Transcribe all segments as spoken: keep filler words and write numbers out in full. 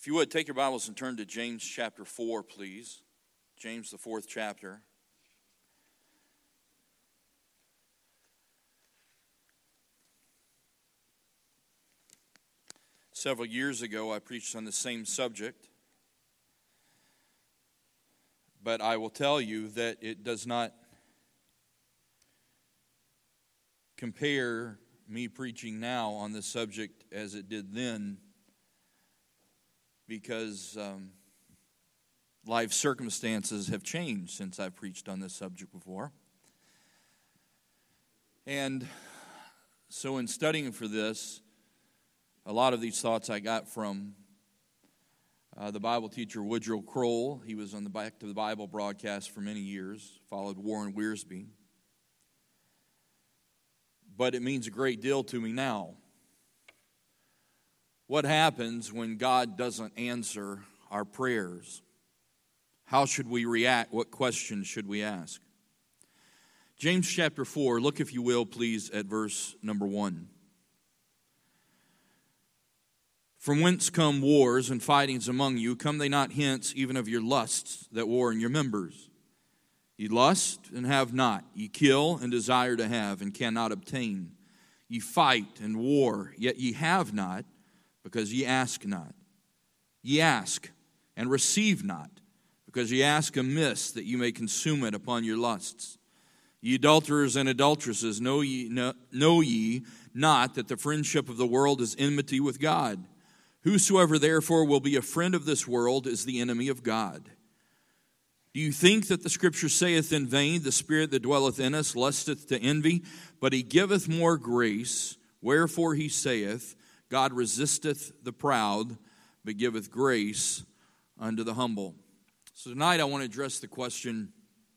If you would, take your Bibles and turn to James chapter four, please. James, the fourth chapter. Several years ago, I preached on the same subject. But I will tell you that it does not compare me preaching now on this subject as it did then, because um, life circumstances have changed since I've preached on this subject before. And so in studying for this, a lot of these thoughts I got from uh, the Bible teacher Woodrow Kroll. He was on the Back to the Bible broadcast for many years, followed Warren Wiersbe. But it means a great deal to me now. What happens when God doesn't answer our prayers? How should we react? What questions should we ask? James chapter four, look if you will, please, at verse number one. From whence come wars and fightings among you? Come they not hence even of your lusts that war in your members? Ye lust and have not. Ye kill and desire to have and cannot obtain. Ye fight and war, yet ye have not, because ye ask not. Ye ask and receive not, because ye ask amiss, that ye may consume it upon your lusts. Ye adulterers and adulteresses, know ye, know, know ye not that the friendship of the world is enmity with God? Whosoever therefore will be a friend of this world is the enemy of God. Do you think that the Scripture saith in vain, the Spirit that dwelleth in us lusteth to envy? But he giveth more grace. Wherefore he saith, God resisteth the proud, but giveth grace unto the humble. So tonight I want to address the question,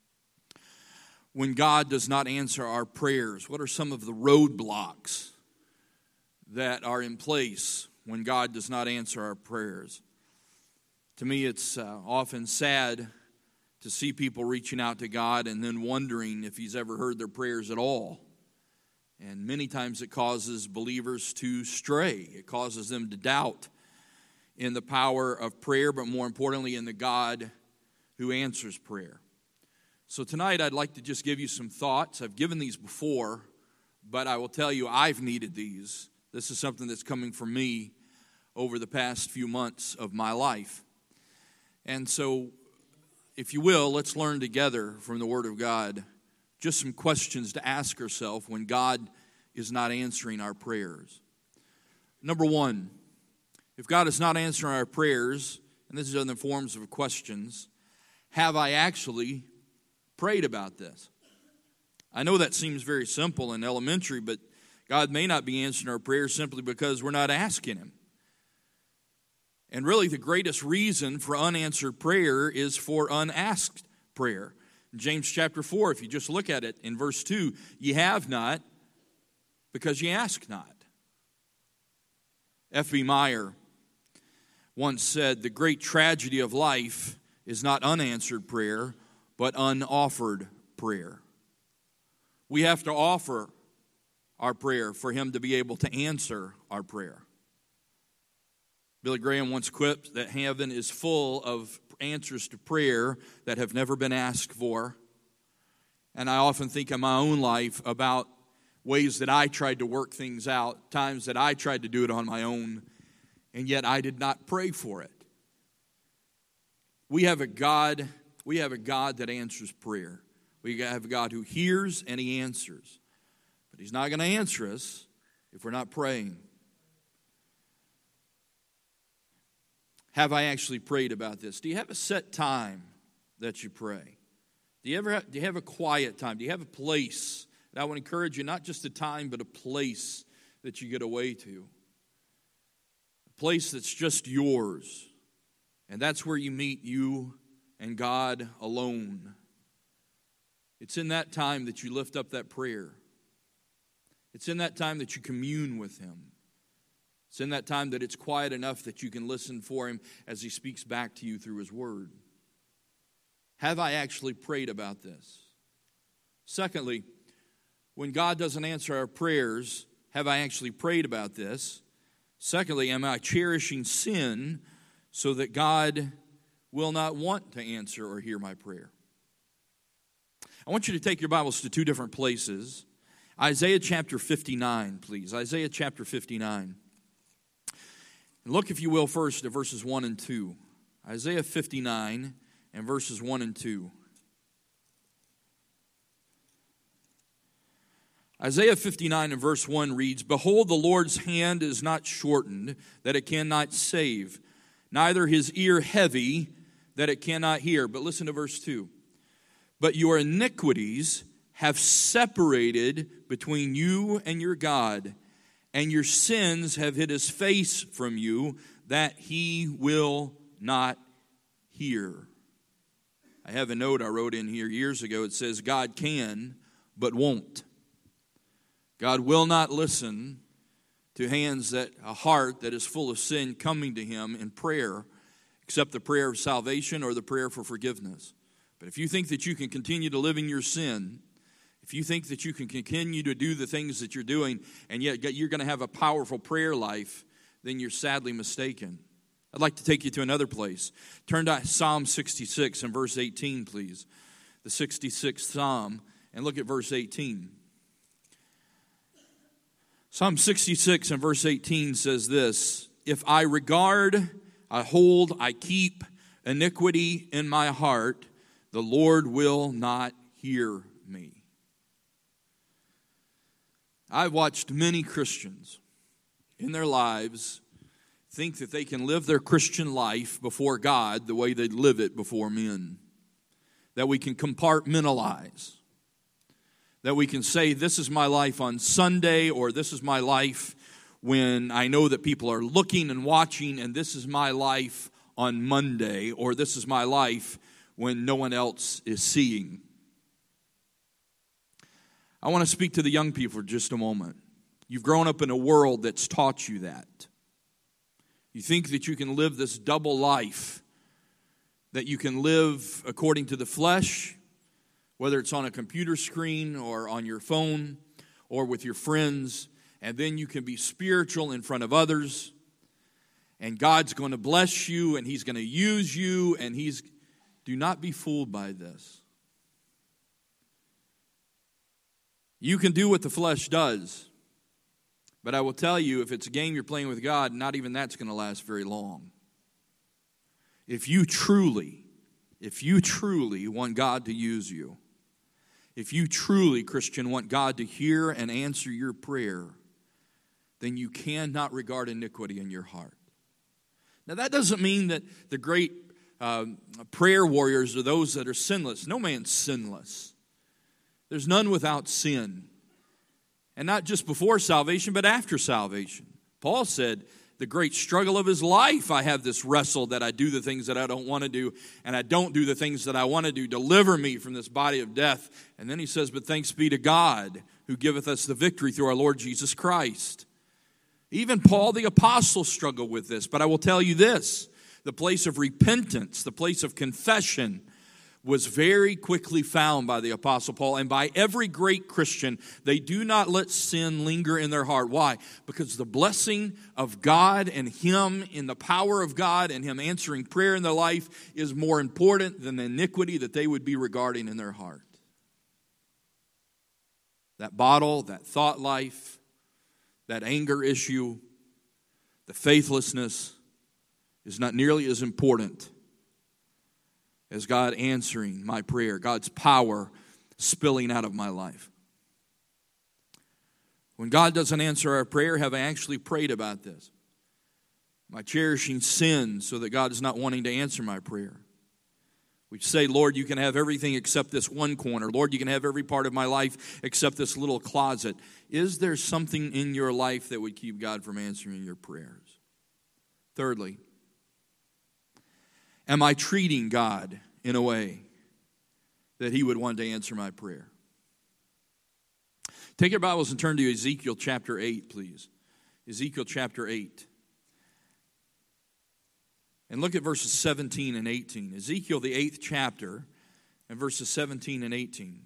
when God does not answer our prayers, what are some of the roadblocks that are in place when God does not answer our prayers? To me, it's uh, often sad to see people reaching out to God and then wondering if He's ever heard their prayers at all. And many times it causes believers to stray. It causes them to doubt in the power of prayer, but more importantly in the God who answers prayer. So tonight I'd like to just give you some thoughts. I've given these before, but I will tell you I've needed these. This is something that's coming from me over the past few months of my life. And so, if you will, let's learn together from the Word of God just some questions to ask ourselves when God is not answering our prayers. Number one, if God is not answering our prayers, and this is in the forms of questions, have I actually prayed about this? I know that seems very simple and elementary, but God may not be answering our prayers simply because we're not asking Him. And really the greatest reason for unanswered prayer is for unasked prayer. In James chapter four, if you just look at it in verse two, ye have not because ye ask not. F B Meyer once said, the great tragedy of life is not unanswered prayer, but unoffered prayer. We have to offer our prayer for Him to be able to answer our prayer. Billy Graham once quipped that heaven is full of answers to prayer that have never been asked for. And I often think in my own life about ways that I tried to work things out, times that I tried to do it on my own, and yet I did not pray for it. We have a God, we have a God that answers prayer. We have a God who hears and He answers. But He's not going to answer us if we're not praying. Have I actually prayed about this? Do you have a set time that you pray? Do you ever have, do you have a quiet time? Do you have a place? And I would encourage you, not just a time, but a place that you get away to. A place that's just yours. And that's where you meet you and God alone. It's in that time that you lift up that prayer. It's in that time that you commune with Him. It's in that time that it's quiet enough that you can listen for Him as He speaks back to you through His Word. Have I actually prayed about this? Secondly, when God doesn't answer our prayers, have I actually prayed about this? Secondly, am I cherishing sin so that God will not want to answer or hear my prayer. I want you to take your Bibles to two different places. Isaiah chapter fifty-nine, please. Isaiah chapter fifty-nine. And look, if you will, first at verses one and two. Isaiah fifty-nine and verses one and two. Isaiah fifty-nine and verse one reads, "Behold, the Lord's hand is not shortened, that it cannot save, neither his ear heavy, that it cannot hear." But listen to verse two. "But your iniquities have separated between you and your God, and your sins have hid his face from you, that he will not hear." I have a note I wrote in here years ago. It says, God can, but won't. God will not listen to hands that, a heart that is full of sin coming to him in prayer, except the prayer of salvation or the prayer for forgiveness. But if you think that you can continue to live in your sin, if you think that you can continue to do the things that you're doing, and yet you're going to have a powerful prayer life, then you're sadly mistaken. I'd like to take you to another place. Turn to Psalm sixty-six and verse eighteen, please. The sixty-sixth Psalm, and look at verse eighteen. Psalm sixty-six and verse eighteen says this, "If I regard, I hold, I keep iniquity in my heart, the Lord will not hear me." I've watched many Christians in their lives think that they can live their Christian life before God the way they live it before men. That we can compartmentalize. That we can say, this is my life on Sunday, or this is my life when I know that people are looking and watching, and this is my life on Monday, or this is my life when no one else is seeing. I want to speak to the young people for just a moment. You've grown up in a world that's taught you that. You think that you can live this double life, that you can live according to the flesh, whether it's on a computer screen or on your phone or with your friends, and then you can be spiritual in front of others, and God's going to bless you, and he's going to use you, and he's... Do not be fooled by this. You can do what the flesh does, but I will tell you, if it's a game you're playing with God, not even that's going to last very long. If you truly, if you truly want God to use you, if you truly, Christian, want God to hear and answer your prayer, then you cannot regard iniquity in your heart. Now, that doesn't mean that the great uh, prayer warriors are those that are sinless. No man's sinless. There's none without sin. And not just before salvation, but after salvation. Paul said, the great struggle of his life, I have this wrestle that I do the things that I don't want to do, and I don't do the things that I want to do. Deliver me from this body of death. And then he says, but thanks be to God, who giveth us the victory through our Lord Jesus Christ. Even Paul the apostle struggled with this. But I will tell you this, the place of repentance, the place of confession, was very quickly found by the Apostle Paul and by every great Christian. They do not let sin linger in their heart. Why? Because the blessing of God and him in the power of God and him answering prayer in their life is more important than the iniquity that they would be regarding in their heart. That bottle, that thought life, that anger issue, the faithlessness is not nearly as important as God answering my prayer, God's power spilling out of my life. When God doesn't answer our prayer, have I actually prayed about this? Am I cherishing sin so that God is not wanting to answer my prayer? We say, Lord, you can have everything except this one corner. Lord, you can have every part of my life except this little closet. Is there something in your life that would keep God from answering your prayers? Thirdly, am I treating God in a way that he would want to answer my prayer? Take your Bibles and turn to Ezekiel chapter eight, please. Ezekiel chapter eight. And look at verses seventeen and eighteen. Ezekiel, the eighth chapter, and verses seventeen and eighteen.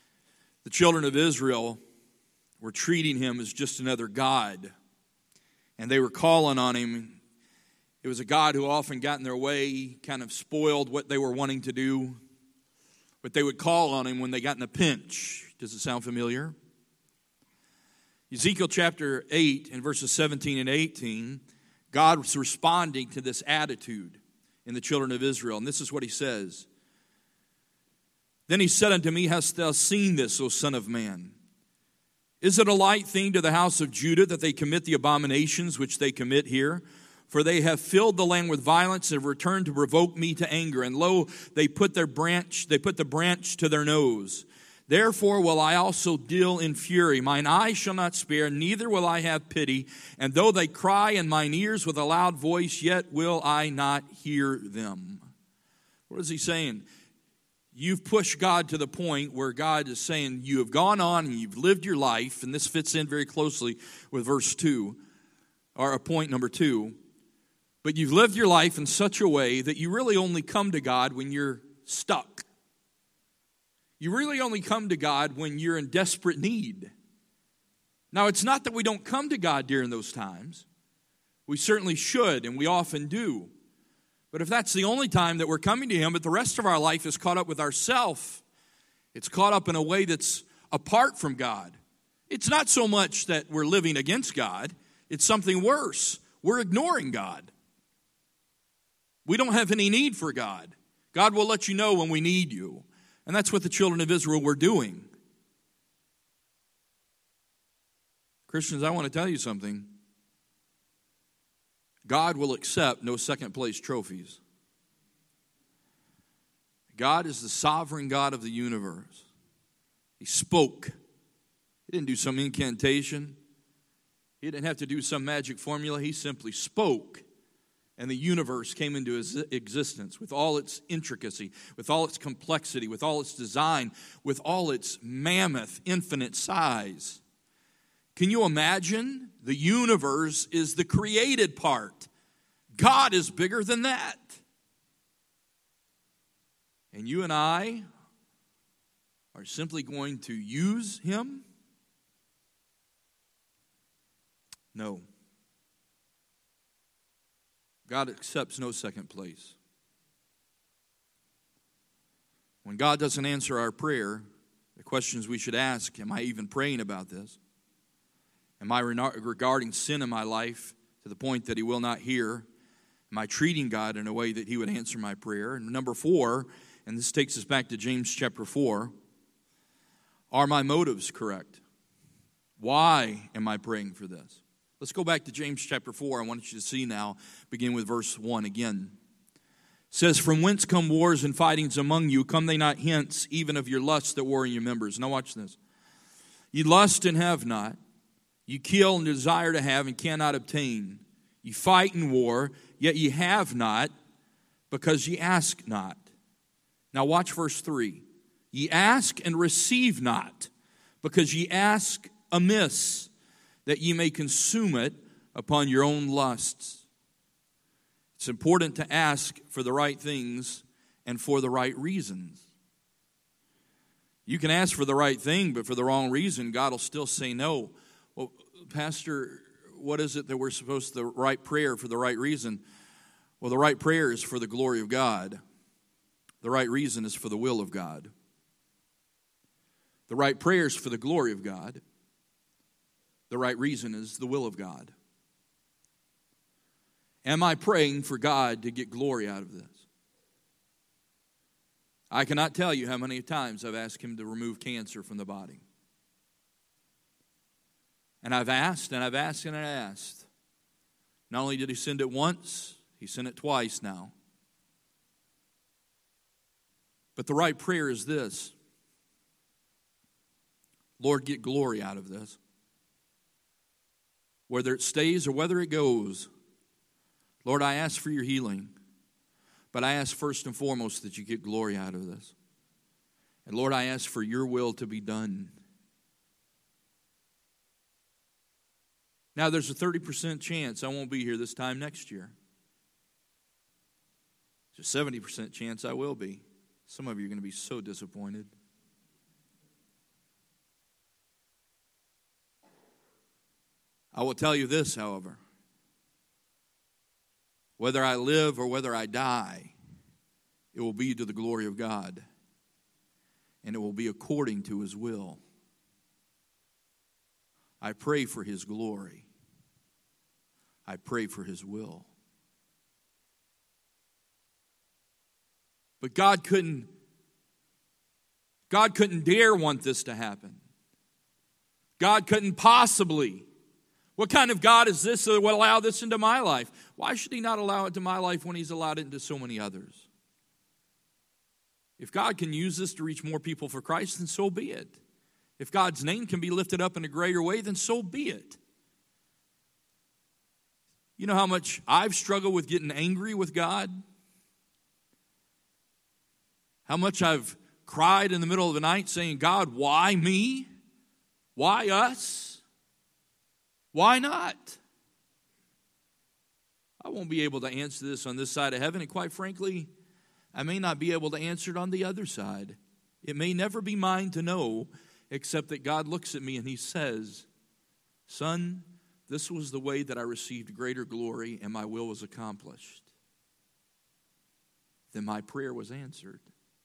The children of Israel were treating him as just another god. and they were calling on him. It was a God who often got in their way, kind of spoiled what they were wanting to do. But they would call on him when they got in a pinch. Does it sound familiar? Ezekiel chapter eight and verses seventeen and eighteen, God was responding to this attitude in the children of Israel. And this is what he says. Then he said unto me, hast thou seen this, O son of man? Is it a light thing to the house of Judah that they commit the abominations which they commit here? For they have filled the land with violence and have returned to provoke me to anger. And lo, they put their branch, they put the branch to their nose. Therefore will I also deal in fury. Mine eyes shall not spare, neither will I have pity. And though they cry in mine ears with a loud voice, yet will I not hear them. What is he saying? You've pushed God to the point where God is saying, you have gone on and you've lived your life, and this fits in very closely with verse two, or point number two. But you've lived your life in such a way that you really only come to God when you're stuck. You really only come to God when you're in desperate need. Now, it's not that we don't come to God during those times. We certainly should, and we often do. But if that's the only time that we're coming to Him, but the rest of our life is caught up with ourself, it's caught up in a way that's apart from God. It's not so much that we're living against God. It's something worse. We're ignoring God. We don't have any need for God. God will let you know when we need you. And that's what the children of Israel were doing. Christians, I want to tell you something. God will accept no second place trophies. God is the sovereign God of the universe. He spoke. He didn't do some incantation. He didn't have to do some magic formula. He simply spoke. And the universe came into existence with all its intricacy, with all its complexity, with all its design, with all its mammoth, infinite size. Can you imagine? The universe is the created part. God is bigger than that. And you and I are simply going to use Him? No. God accepts no second place. When God doesn't answer our prayer, the questions we should ask, am I even praying about this? Am I regarding sin in my life to the point that He will not hear? Am I treating God in a way that He would answer my prayer? And number four, and this takes us back to James chapter four, are my motives correct? Why am I praying for this? Let's go back to James chapter four. I want you to see now, begin with verse one again. It says, from whence come wars and fightings among you? Come they not hence, even of your lusts that war in your members? Now watch this. You lust and have not. You kill and desire to have and cannot obtain. You fight in war, yet ye have not, because ye ask not. Now watch verse three. Ye ask and receive not, because ye ask amiss, that ye may consume it upon your own lusts. It's important to ask for the right things and for the right reasons. You can ask for the right thing, but for the wrong reason, God will still say no. Well, Pastor, what is it that we're supposed to, the right prayer for the right reason? Well, the right prayer is for the glory of God. The right reason is for the will of God. The right prayer is for the glory of God. The right reason is the will of God. Am I praying for God to get glory out of this? I cannot tell you how many times I've asked Him to remove cancer from the body. And I've asked, and I've asked, and I asked. Not only did He send it once, He sent it twice now. But the right prayer is this. Lord, get glory out of this. Whether it stays or whether it goes. Lord, I ask for your healing. But I ask first and foremost that you get glory out of this. And Lord, I ask for your will to be done. Now, there's a thirty percent chance I won't be here this time next year. There's a seventy percent chance I will be. Some of you are going to be so disappointed. I will tell you this, however. Whether I live or whether I die, it will be to the glory of God, and it will be according to His will. I pray for His glory. I pray for His will. But God couldn't, God couldn't dare want this to happen. God couldn't possibly. What kind of God is this that would allow this into my life? Why should He not allow it to my life when He's allowed it into so many others? If God can use this to reach more people for Christ, then so be it. If God's name can be lifted up in a greater way, then so be it. You know how much I've struggled with getting angry with God? How much I've cried in the middle of the night saying, God, why me? Why us? Why not? I won't be able to answer this on this side of heaven, and quite frankly, I may not be able to answer it on the other side. It may never be mine to know, except that God looks at me and He says, son, this was the way that I received greater glory and my will was accomplished. Then my prayer was answered.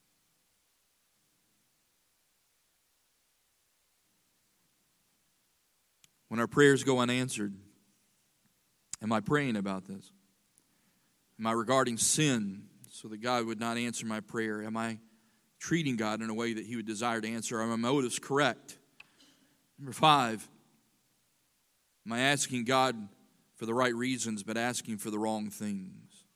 When our prayers go unanswered, am I praying about this? Am I regarding sin so that God would not answer my prayer? Am I treating God in a way that He would desire to answer? Are my motives correct? Number five, am I asking God for the right reasons but asking for the wrong things?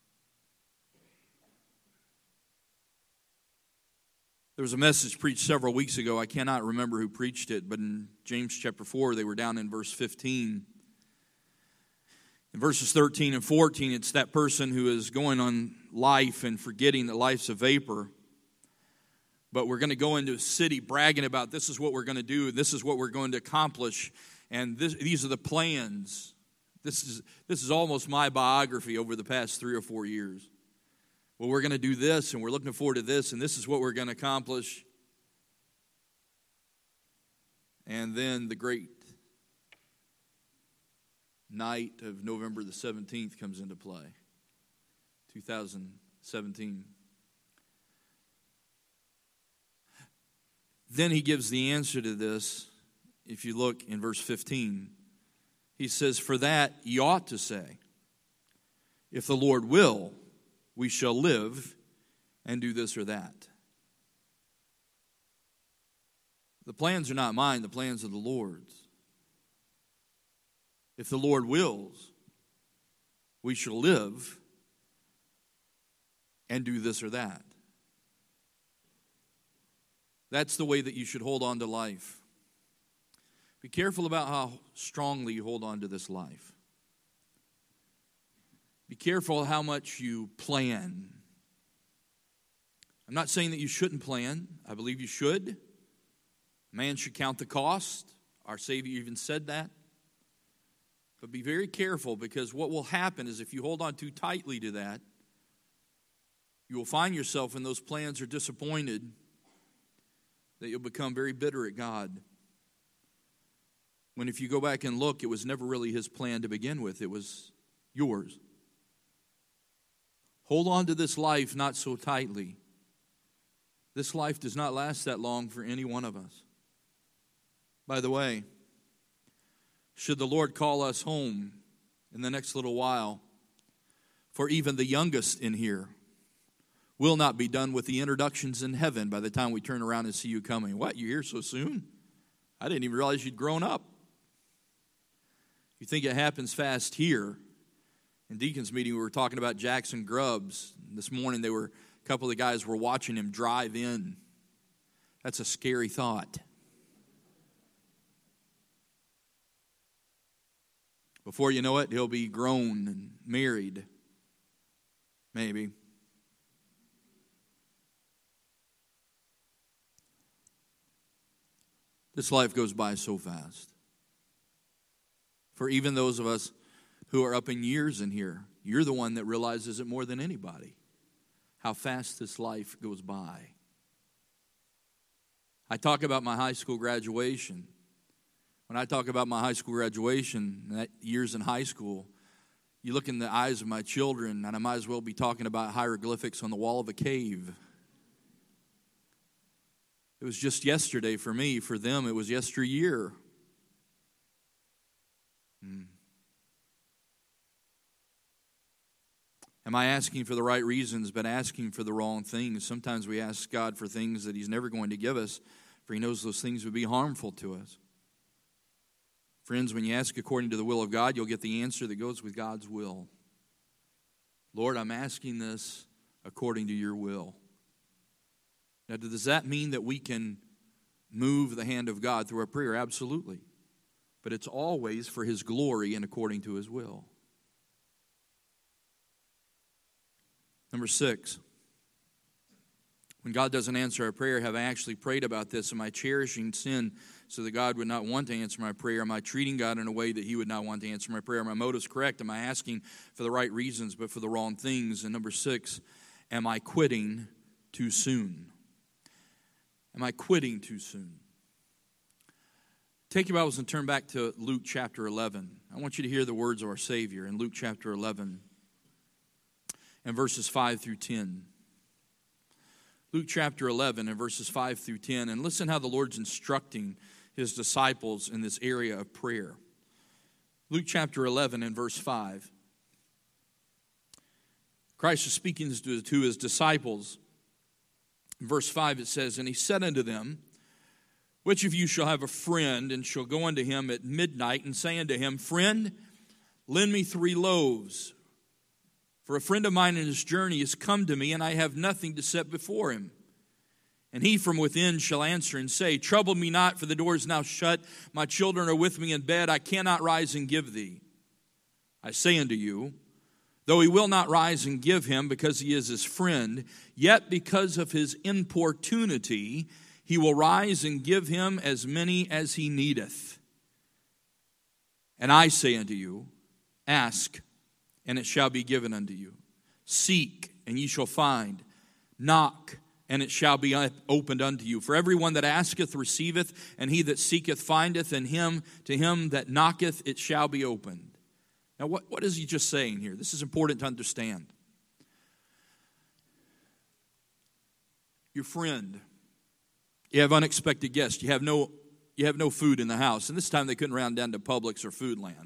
There was a message preached several weeks ago. I cannot remember who preached it, but in James chapter four, they were down in verse fifteen. In verses thirteen and fourteen, it's that person who is going on life and forgetting that life's a vapor. But we're going to go into a city bragging about this is what we're going to do, and this is what we're going to accomplish, and this, these are the plans. This is, this is almost my biography over the past three or four years. Well, we're going to do this, and we're looking forward to this, and this is what we're going to accomplish. And then the great night of November the seventeenth comes into play, two thousand seventeen. Then he gives the answer to this. If you look in verse fifteen, he says, for that ye ought to say, if the Lord will, we shall live and do this or that. The plans are not mine, the plans are the Lord's. If the Lord wills, we shall live and do this or that. That's the way that you should hold on to life. Be careful about how strongly you hold on to this life. Be careful how much you plan. I'm not saying that you shouldn't plan. I believe you should. Man should count the cost. Our Savior even said that. But be very careful, because what will happen is if you hold on too tightly to that, you will find yourself when those plans are disappointed that you'll become very bitter at God. When if you go back and look, it was never really His plan to begin with. It was yours. Hold on to this life not so tightly. This life does not last that long for any one of us. By the way, should the Lord call us home in the next little while, for even the youngest in here will not be done with the introductions in heaven by the time we turn around and see you coming. What, you're here so soon? I didn't even realize you'd grown up. You think it happens fast here. In Deacon's meeting, we were talking about Jackson Grubbs. This morning, they were a couple of the guys were watching him drive in. That's a scary thought. Before you know it, he'll be grown and married. Maybe. This life goes by so fast. For even those of us who are up in years in here, you're the one that realizes it more than anybody, how fast this life goes by. I talk about my high school graduation. When I talk about my high school graduation, that years in high school, You look in the eyes of my children, and I might as well be talking about hieroglyphics on the wall of a cave. It was just yesterday for me. For them, it was yesteryear. Hmm. Am I asking for the right reasons, but asking for the wrong things? Sometimes we ask God for things that He's never going to give us, for He knows those things would be harmful to us. Friends, when you ask according to the will of God, you'll get the answer that goes with God's will. Lord, I'm asking this according to your will. Now, does that mean that we can move the hand of God through our prayer? Absolutely. But it's always for His glory and according to His will. Number six, when God doesn't answer our prayer, have I actually prayed about this? Am I cherishing sin so that God would not want to answer my prayer? Am I treating God in a way that He would not want to answer my prayer? Are my motives correct? Am I asking for the right reasons but for the wrong things? And number six, am I quitting too soon? Am I quitting too soon? Take your Bibles and turn back to Luke chapter eleven. I want you to hear the words of our Savior in Luke chapter eleven and verses five through ten. Luke chapter eleven and verses five through ten. And listen how the Lord's instructing His disciples in this area of prayer. Luke chapter eleven and verse five. Christ is speaking to His disciples. In verse five it says, "And He said unto them, Which of you shall have a friend, and shall go unto him at midnight, and say unto him, Friend, lend me three loaves. For a friend of mine in his journey is come to me, and I have nothing to set before him. And he from within shall answer and say, Trouble me not, for the door is now shut. My children are with me in bed. I cannot rise and give thee. I say unto you, though he will not rise and give him, because he is his friend, yet because of his importunity, he will rise and give him as many as he needeth. And I say unto you, Ask, and it shall be given unto you. Seek, and ye shall find. Knock, and it shall be opened unto you. For everyone that asketh receiveth, and he that seeketh findeth, and him to him that knocketh it shall be opened." Now, what, what is he just saying here? This is important to understand. Your friend, you have unexpected guests. You have no, you have no food in the house. And this time they couldn't round down to Publix or Foodland.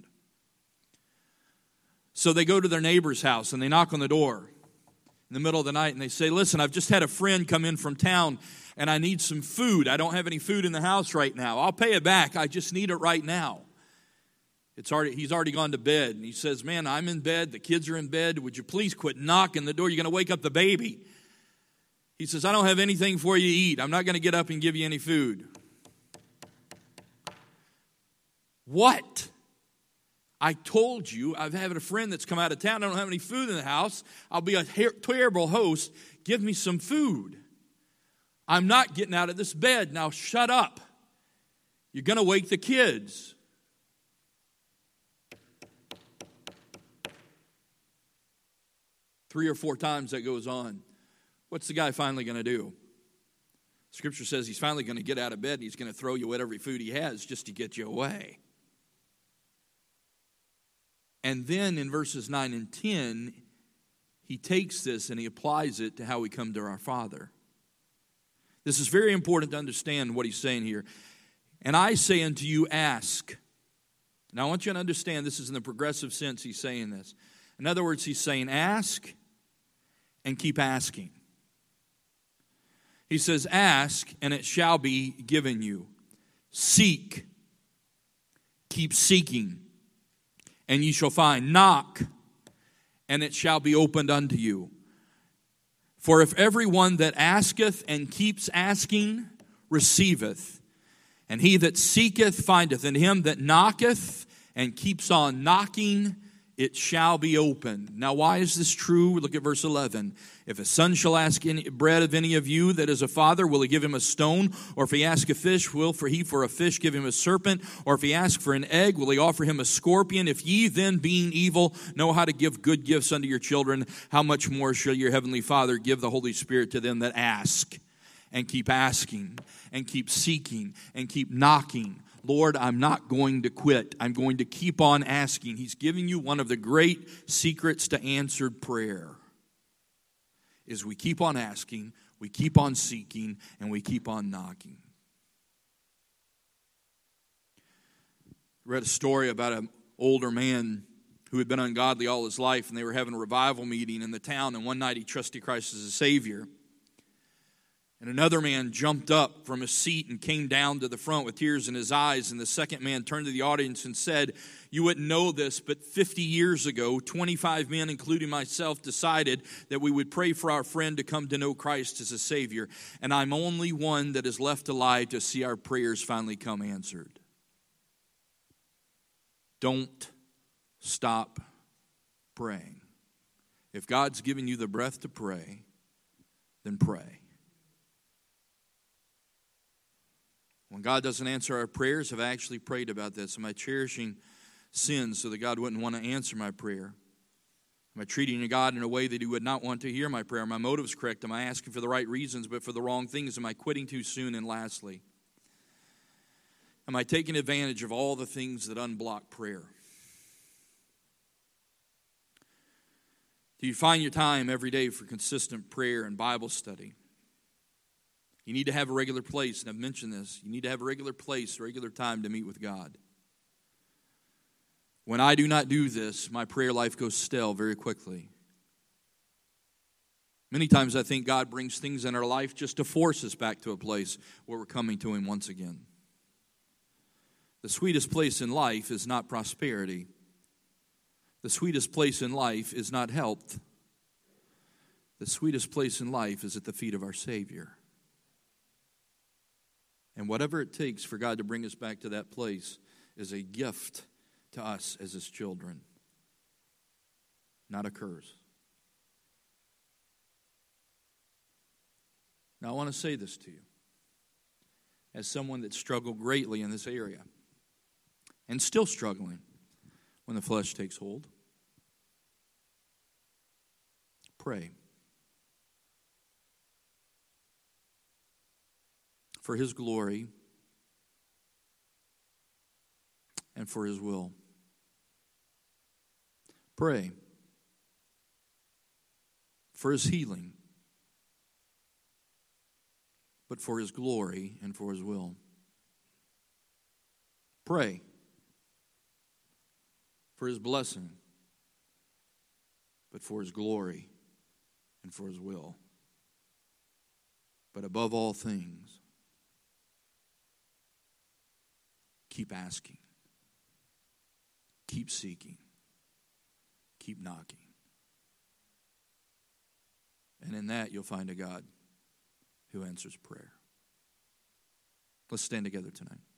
So they go to their neighbor's house and they knock on the door in the middle of the night and they say, Listen, I've just had a friend come in from town and I need some food. I don't have any food in the house right now. I'll pay it back. I just need it right now. It's already, he's already gone to bed. And he says, Man, I'm in bed. The kids are in bed. Would you please quit knocking the door? You're going to wake up the baby. He says, I don't have anything for you to eat. I'm not going to get up and give you any food. What? I told you I've had a friend that's come out of town. I don't have any food in the house. I'll be a terrible host. Give me some food. I'm not getting out of this bed. Now shut up. You're going to wake the kids. Three or four times that goes on. What's the guy finally going to do? Scripture says he's finally going to get out of bed and he's going to throw you whatever food he has just to get you away. And then in verses nine and ten, he takes this and he applies it to how we come to our Father. This is very important to understand what he's saying here. And I say unto you, ask. Now I want you to understand this is in the progressive sense he's saying this. In other words, he's saying ask and keep asking. He says, ask and it shall be given you. Seek, keep seeking, and ye shall find. Knock, and it shall be opened unto you. For if everyone that asketh and keeps asking receiveth, and he that seeketh findeth, and him that knocketh and keeps on knocking, it shall be opened. Now, why is this true? Look at verse eleven. If a son shall ask any bread of any of you that is a father, will he give him a stone? Or if he ask a fish, will for he for a fish give him a serpent? Or if he ask for an egg, will he offer him a scorpion? If ye then, being evil, know how to give good gifts unto your children, how much more shall your heavenly Father give the Holy Spirit to them that ask? And keep asking, and keep seeking, and keep knocking Lord, I'm not going to quit. I'm going to keep on asking. He's giving you one of the great secrets to answered prayer. Is we keep on asking, we keep on seeking, and we keep on knocking. I read a story about an older man who had been ungodly all his life, and they were having a revival meeting in the town, and one night he trusted Christ as a Savior. And another man jumped up from his seat and came down to the front with tears in his eyes. And the second man turned to the audience and said, "You wouldn't know this, but fifty years ago, twenty-five men, including myself, decided that we would pray for our friend to come to know Christ as a Savior. And I'm only one that is left alive to see our prayers finally come answered." Don't stop praying. If God's given you the breath to pray, then pray. When God doesn't answer our prayers, have I actually prayed about this? Am I cherishing sins so that God wouldn't want to answer my prayer? Am I treating God in a way that He would not want to hear my prayer? Are my motives correct? Am I asking for the right reasons but for the wrong things? Am I quitting too soon? And lastly, am I taking advantage of all the things that unblock prayer? Do you find your time every day for consistent prayer and Bible study? You need to have a regular place, and I've mentioned this. You need to have a regular place, a regular time to meet with God. When I do not do this, my prayer life goes stale very quickly. Many times I think God brings things in our life just to force us back to a place where we're coming to Him once again. The sweetest place in life is not prosperity. The sweetest place in life is not health. The sweetest place in life is at the feet of our Savior. And whatever it takes for God to bring us back to that place is a gift to us as His children, not a curse. Now, I want to say this to you as someone that struggled greatly in this area and still struggling when the flesh takes hold. Pray. For His glory and for His will. Pray for His healing, but for His glory and for His will. Pray for His blessing, but for His glory and for His will. But above all things, keep asking, keep seeking, keep knocking. And in that, you'll find a God who answers prayer. Let's stand together tonight.